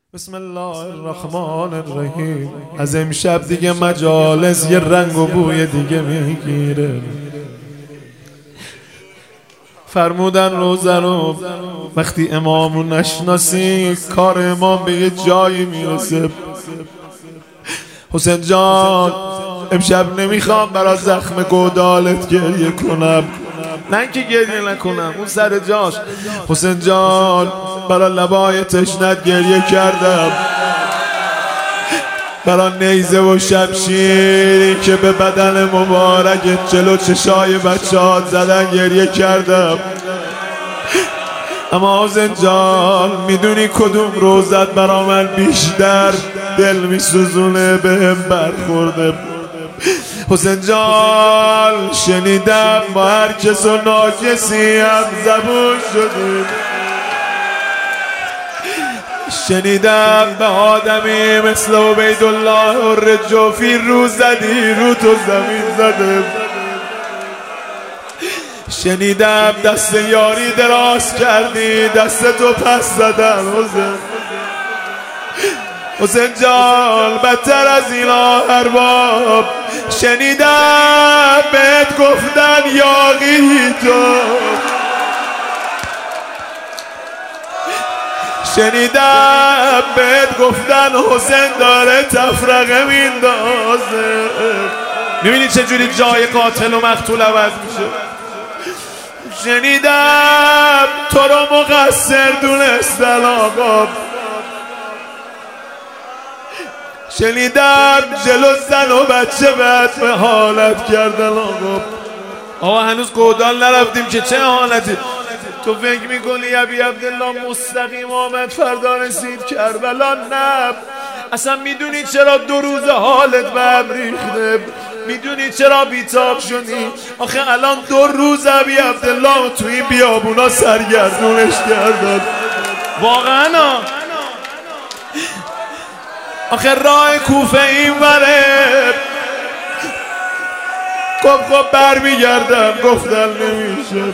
بسم الله الرحمن الرحیم. از امشب دیگه مجالس یه رنگ و بوی دیگه میگیره. فرمودن روزه رو وقتی امامو نشناسی کار امام به یه جایی میرسه. حسین جان امشب نمیخوام برای زخم گودالت گریه کنم، نه که گریه نکنم، اون سر جاش. حسین جان برای لبای تشنت گریه کردم، برای نیزه و شمشیری که به بدن مبارک جلو چشای بچه‌هات زدن گریه کردم. اما حسین جان میدونی کدوم روزت برا من بیشتر دل میسوزونه بهم برخورده؟ حسین جان شنیدم با هر کس و ناکسی هم زبون شدی، شنیدم به آدمی مثل عبیدالله الرجوفی رو زدی، رو تو زمین زده. شنیدم دست یاری دراز کردی، دست تو پس زدن. حسین جان بدتر از اینا ارباب، شنیدم بهت گفتن یاغی تو، شنیدم بهت گفتن حسین داره تفرقه میندازه. میبینی چجوری جای قاتل و مقتول عوض میشه؟ شنیدم تو رو مقصر دونستن آقا، شنیدم جلو زن و بچه بد به حالت کردن آقا هنوز گودال نرفتیم که چه حالتی؟ تو فکر میکنی ابی عبدالله مستقیم آمد فردا رسید کربلا؟ نه. اصلا میدونی چرا 2 روز حالت به هم ریخته؟ میدونی چرا بیتاب شدی؟ آخه الان 2 روز ابی عبدالله تو این بیابونا سرگردونش کردن. واقعا آخه راه کوفه این وره. خب برمیگردم، گفتن نمیشه.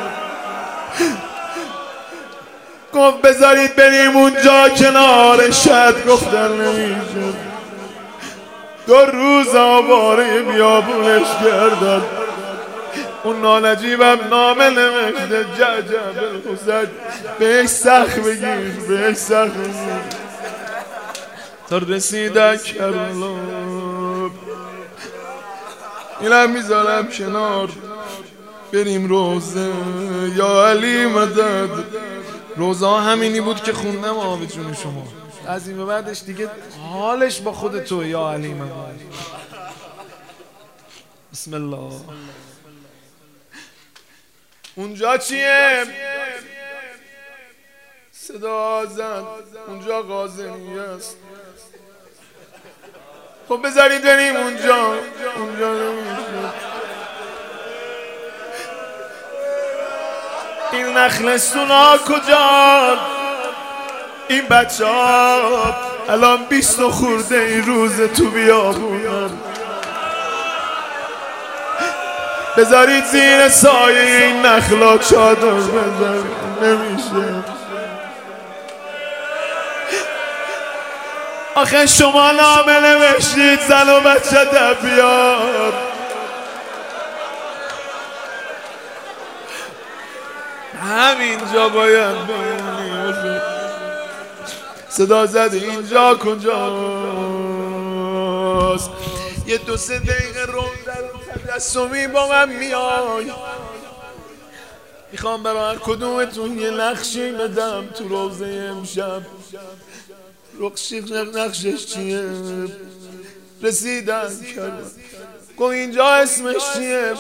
گفت بذارید بریم اونجا کنار شد، گفتن نمیشه. 2 روز آواره بیابونش کردن. اون نانجیبم نامه نوشته جعجع بالحسین، بهش سخت بگیر، بهش سخت بگیر تا رسیدن کربلا. اینم میذارم کنار، بریم روزه. یا علی مدد. روزه همینی بود که خوندم آب جون شما. از این به بعدش دیگه حالش با خود تو. یا علی مدد. بسم الله. اونجا چیه؟ صدا زن. اونجا قاضنیه است. خب بذارید بریم اونجا. اونجا نمیشه. این نخلستون ها کجا؟ این بچه ها الان 20 خورده این روز تو بیابونن. بذارید زیر سایه این نخلا چادر بذارید. نمیشه. آخه شما نامه نوشتید زن و بچه در بیار. همینجا باید بمونی. صدا زد اینجا کجاست؟ یه 2-3 دقیقه روزه رو تجسمی با من میای. میخوام برای هر کدومتون یه نقشی بدم تو روزه امشب. نقشش چیه؟ رسیدن کرد. گو اینجا اسمش چیه؟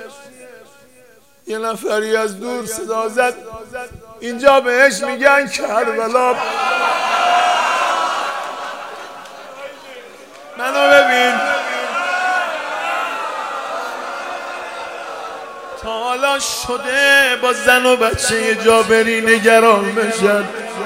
یه نفری از دور صدا زد اینجا بهش میگن کربلا. منو ببین. تا حالا شده با زن و بچه یه جا بری نگران بشن؟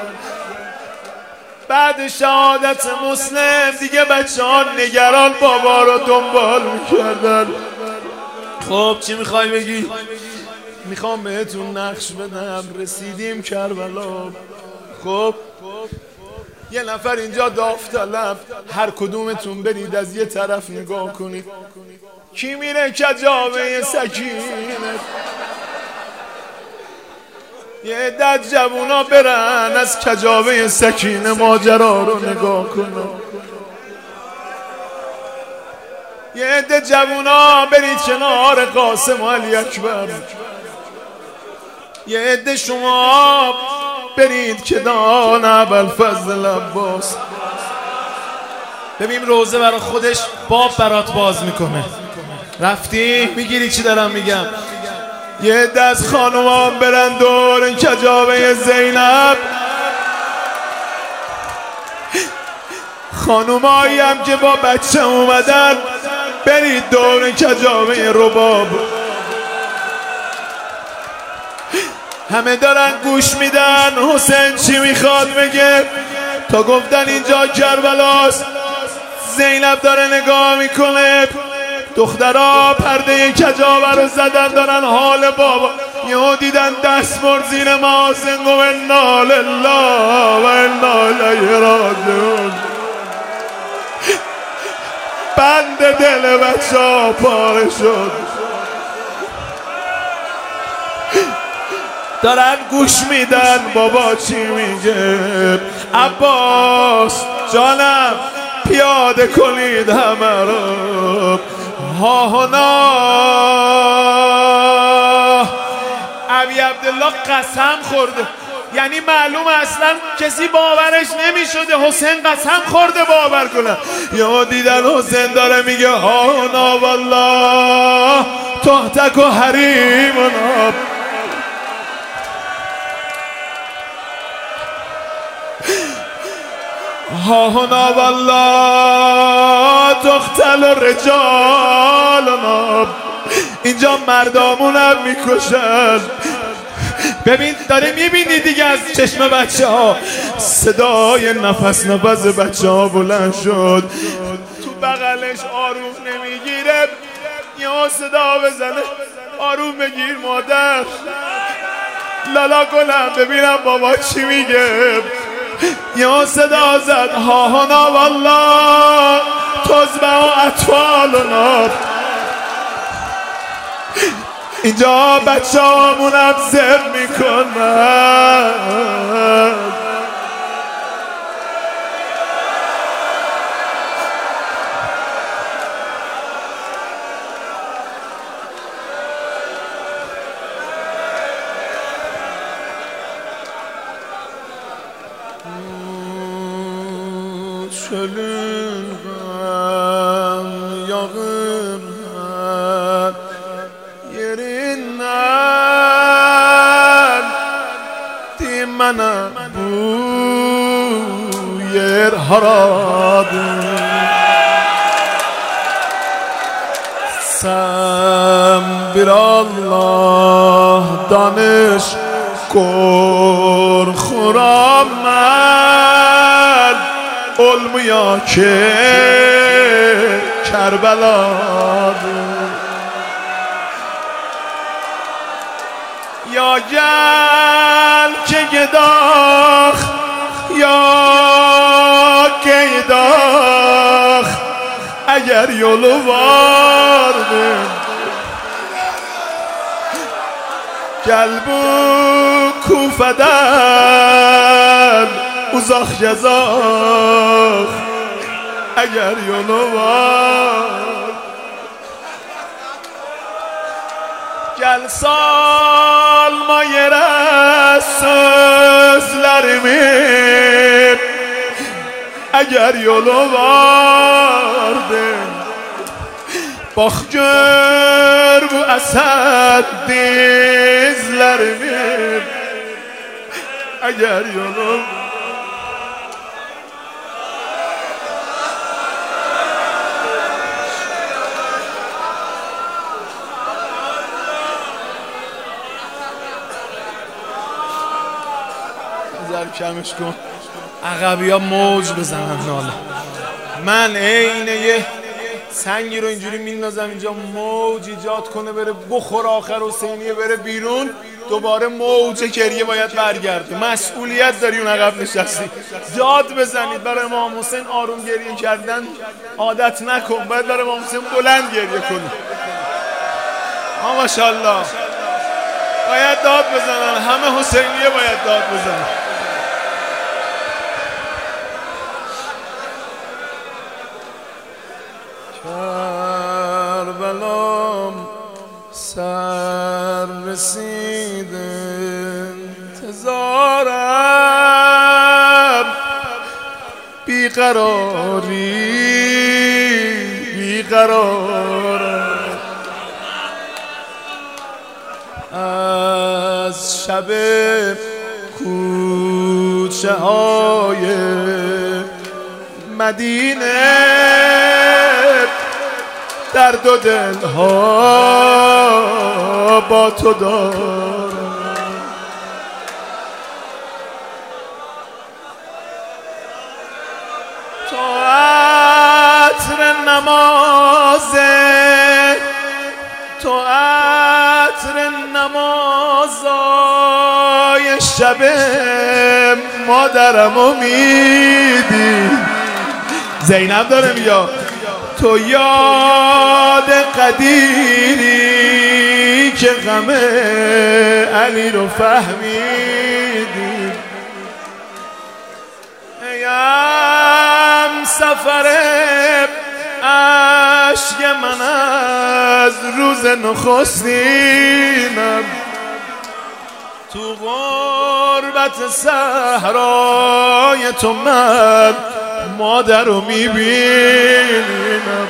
بعد شهادت مسلم دیگه بچه ها نگران بابا رو دنبال میکردن. خب چی میخوای بگی؟ میخوام بهتون نقش بدم. رسیدیم کربلا. خب یه نفر اینجا داوطلب، هر کدومتون برید از یه طرف نگاه کنید کی میره کجاوه سکینه. یه عدد جوونا برن از کجاوه سکینه ماجرا رو نگاه کنن. یه عده جوونا برید کنار قاسم و علی اکبر. یه عده شما برید که دان ابوالفضل عباس. ببین روزه برای خودش باب برات باز میکنه. رفتی میگیری چی دارم میگم. یه عده از خانومان برن دور کجاوه زینب. خانومایی هم که با بچه اومدن برید دور کجاوه رباب. همه دارن گوش میدن حسین چی میخواد بگه. تا گفتن اینجا کربلاست زینب داره نگاه میکنه. دخترها پرده کجاوه رو زدن دارن حال بابا. یهو دیدن دست مرد زیر ماسن و انا لله و انا الیه راجعون. بند دل بچه ها پاره شد. دارن گوش میدن بابا چی میگه. عباس جانم پیاده کنید همه رو. ها هنا ابی عبدالله قسم خورده. یعنی معلوم اصلا کسی باورش نمیشده حسین قسم خورده باور کنه. یا دیدن حسین داره میگه ها هنا والله تحتک و حریمنا. ها هنا والله تقتل رجالنا. اینجا مردامونم میکشن. ببین داره میبینی دیگه از چشم بچه ها صدای نفس بچه ها بلند شد. تو بغلش آروم نمیگیره یا صدا بزنه آروم بگیر مادر لالا کنم ببینم بابا چی میگه. یا صدا زد ها هنا والله تزبع و اطفالنا. اینجا بچه همونم زر میکنن. Çölün yağın yerinden dimene bu yer haradır. Sen bir Allah danış korkuram ben. Olmuyor ki Kerbeladır. Ya gel ki gidak ya gidak eğer yolu vardı. Gel bu Kufeden uzak yazak eğer yolu var. Gel salma yere sözlerimi eğer yolu vardı. Bak gör bu esed dizlerimi eğer yolu vardı. کمش کن عقبی ها موج بزنن ناله. من عین یه سنگی رو اینجوری میندازم اینجا موج ایجاد کنه بره بخور آخر حسینیه بره بیرون. دوباره موج گریه باید برگرده. مسئولیت داری اون عقب نشستی، داد بزنید. برای امام حسین آروم گریه کردن عادت نکن، باید برای امام حسین بلند گریه کنی. ماشاءالله باید داد بزنن، همه حسینیه باید داد بزنن. کربلام سر رسیده انتظارم، بیقراری بیقرارم، از شب کوچه های مدینه در دو دل ها با تو دارم. تو عطر نمازه، تو عطر نمازای شب مادرمو میدی. زینب داره میگه تو یاد قدیری که غم علی رو فهمیدی. ایم سفر عشق من از روز نخستینم، تو غربت صحرای تو من مادر رو میبینم.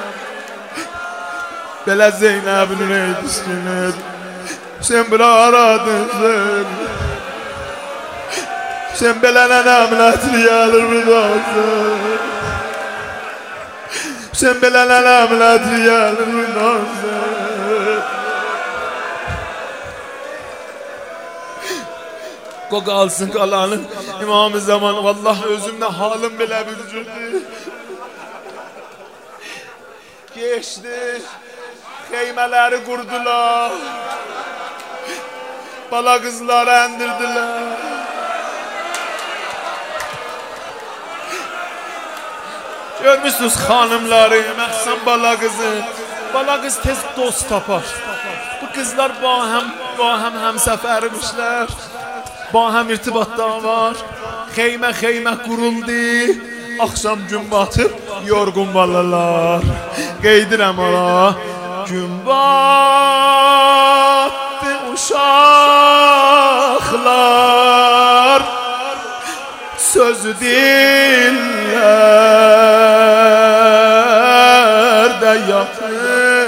بلا زینب نرسیند سمبلا آرادن سمبلا نملت ریال رنازن سمبلا نملت ریال رنازن. Qoqalsın qalanın İmam-ı Zaman. Vallahi özümdə halım belə bir cürdür. Geçdi, xeymələri qurdular, bala qızları endirdiler. Görmüşsünüz xanımları, məxsən bala qızı. Bala qız tez dost tapar. Bu qızlar ba hem həmsəfərmişlər, با هم irtibatda var. Xeymə xeymə quruldu, axşam gün batıb yorğun balalar. Qeydirəm ara gün batdı uşaqlar, sözü dillərdə yatır.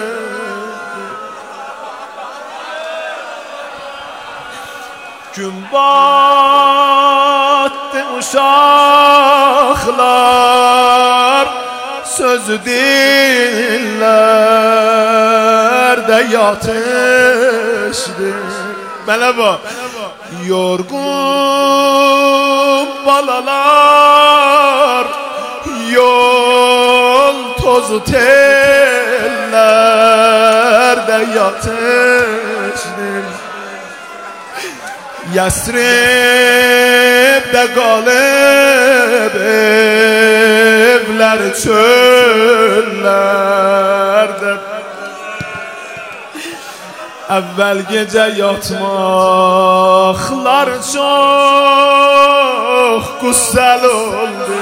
Gün battı uşaqlar, sözü dillərdə yatışdı. Mənə bax, yorğun balalar, yol tozu tellərdə yatışdı. Yəsrib'də qalib evləri çöllərdə, əvvəl gecə yatmaqlar çox qüssəl oldu.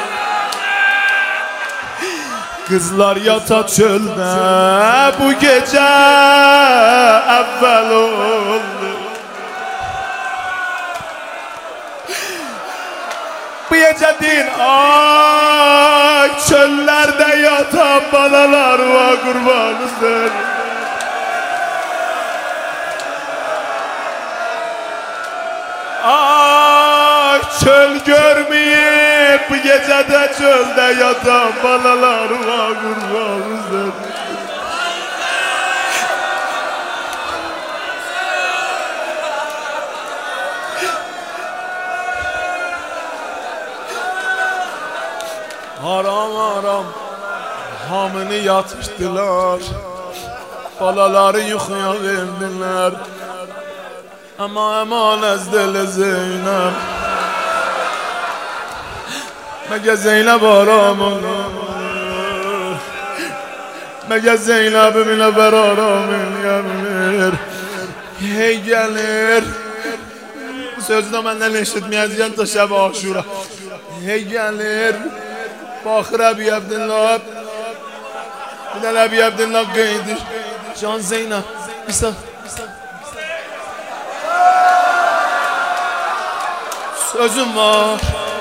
Qızlar yata çöldə bu gecə əvvəl oldu. Bu gece din ay çöllerde yatan balalar var kurbanıdır. Ay çöl görmeyip bu gecede çölde yatan balalar var kurbanıdır. Haram haram hamını yatırttılar, balaları yuxuya verdiler. اما امان از دل زینب. مگه زینب آرام مگه زینب ببینه بر آرام میگمیر هی گلر sözde benden eşitmeyeceğin ta şeb aşura. Hey gelir Bakır Abi Abdullah Bilal Abi Abdullah giydir Can Zeynep İsa sözüm var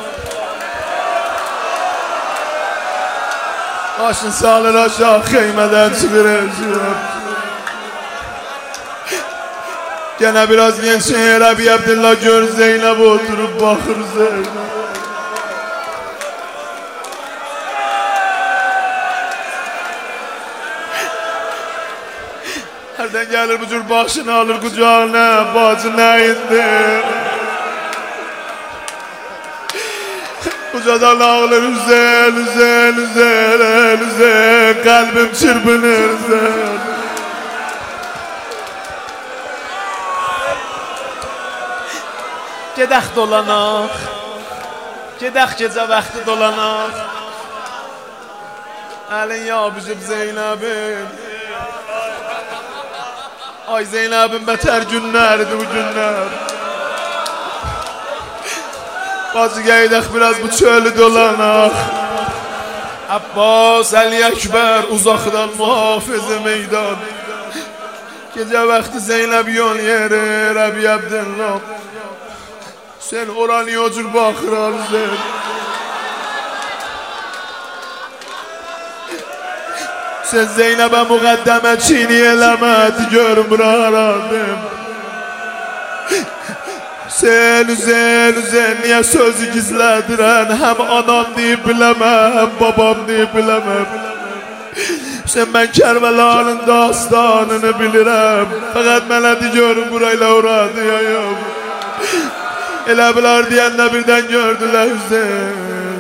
Başın sağlar aşağı kıymeden çıkıracağım Gene biraz gençler Abi Abdullah gör Zeynep oturup bakır Zeynep. Herden gelir bu cür başını alır kucağına bacına indi. Kucadan ağlar üzel kalbim çırpınır üzel. Gedək dolanaq Gedək gecə vaxtı dolanaq Əlin yabışıb Zeynəbin Ay Zeynəbin bətər günlərdir bu günlər Bacı gedək biraz bu çölü dolanaq Abbas Əli Əkbər uzaqdan mühafiz-i meydan Gecə vaxtı Zeynəb yol yerir Abi Abdullah Sen oranı yocur bakıran sen Sen Zeynep'e mukaddeme çiğni elemedi görmürarandım Sen üzen niye sözü gizlediren Hem anam deyip bilemem hem babam deyip bilemem Sen ben Kerbelanın dastanını bilirim Fakat mənə görüm burayla uğradı yayım Elə bilar deyəndə birdən gördülər üzən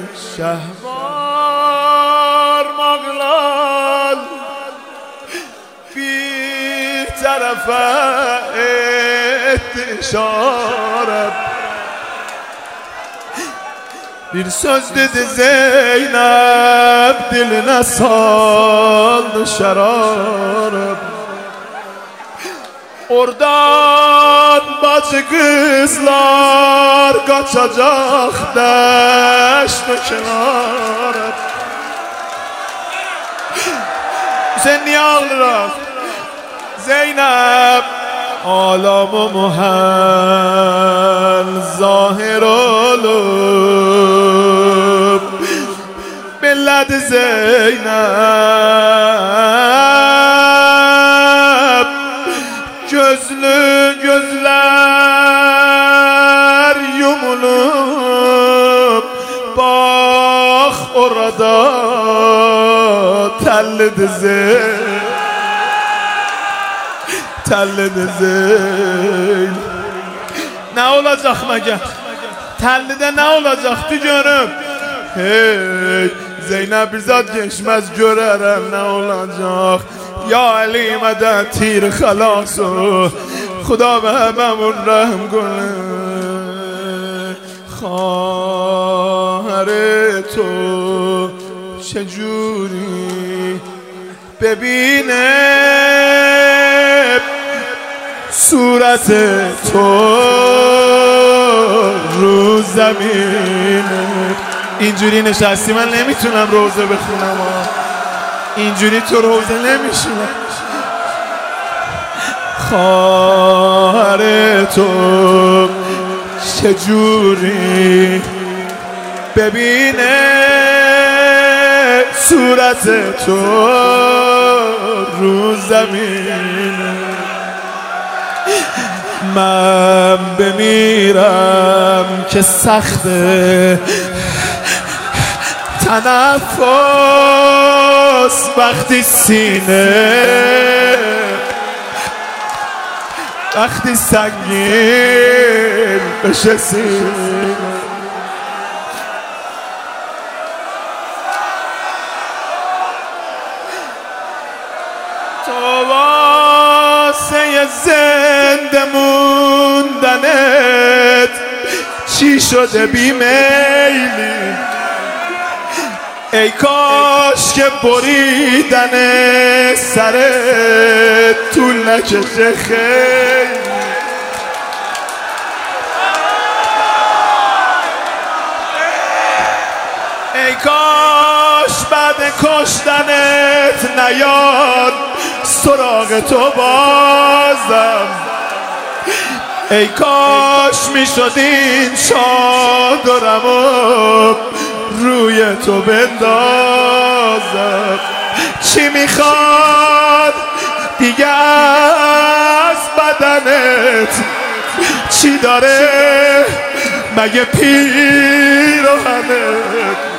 Şəhvarmaqlar bir tərəfə etdi işarət Bir söz dedi Zeynep dilinə saldı şərarət Oradan bacı kızlar kaçacak deşme kenara Sen niye ağlırak Zeynep Alamı muhal zahir olup Belledi Zeynep Gözlü gözler yumulup Bak orada telli dizi Ne olacak mege? Tellide ne olacaktı görüp Hey Zeynep bir zat geçmez görerem ne olacak Ya Ali medet tir xalasu Xuda به هممون رحم کنه خواهر تو چجوری ببینه صورت تو رو زمین اینجوری نشستی من نمیتونم روزه بخونم اینجوری تو روزه نمیشونم خواهر تو چجوری ببینه صورت تو رو زمین من بمیرم که سخته تنفس وقتی سینه وقتی سنگین بشه سینه تو واسه زنده موندن بودنت چی شده بیمیلی؟ ای کاش که بریدن سرت طول نکشه خیلی. ای کاش بعد کشتنت نیاد سراغ تو بازم. ای کاش میشد این چادرمو روی تو بندازم. چی میخواد دیگه از بدنت؟ چی داره مگه پیراهنت؟